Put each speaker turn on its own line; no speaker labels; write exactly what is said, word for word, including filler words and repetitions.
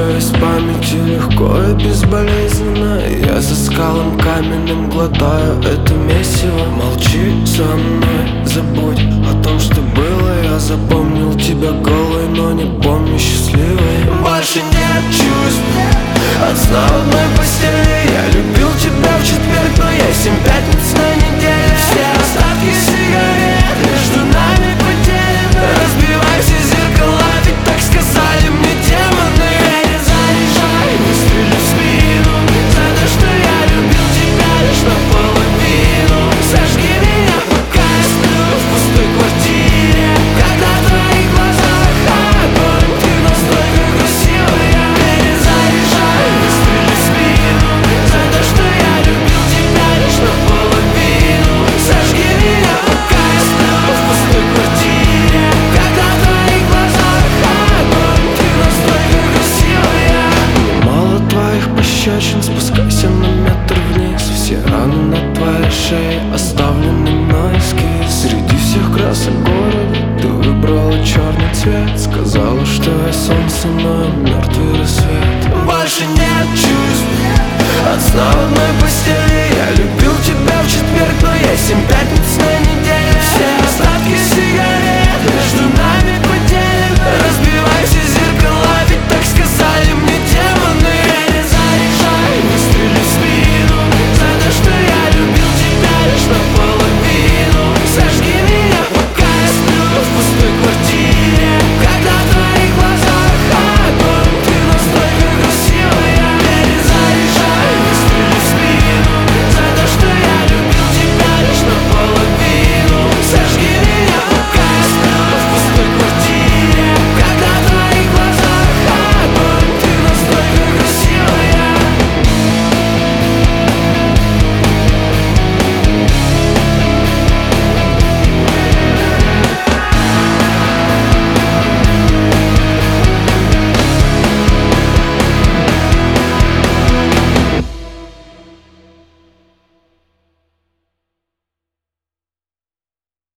все из памяти легко и безболезненно. Я за скалом каменным глотаю это месиво. Молчи со мной, забудь о том, что было. Я запомнил тебя голой, но не помню счастливой. Больше нет чувств от сна в одной постели. Я любил тебя в четверг, но есть семь пятниц на неделе. Все остатки сигарет между нами потеряны. Разбивай все зеркала, ведь так сказали мне демоны. Перезаряжай, выстрели в спину за то, что я любил тебя лишь наполовину. Сожги меня, пока я сплю в пустой квартире. Когда в твоих глазах огонь, ты настолько красивая. Перезаряжай, выстрели в спину за то, что я любил тебя лишь наполовину. Сожги меня, пока я сплю в пустой квартире. Когда в твоих глазах огонь, ты настолько красивая. Мало твоих пощечин, спускайся на метр вниз. Все раны на твоей шее оставлены мной эскиз. Среди всех красок города ты выбрала черный цвет. Сказала, что я солнце, но я мертвый рассвет. Больше нет чувств от сна в одной постели. Я любил тебя в четверг, но есть семь пятниц на неделе.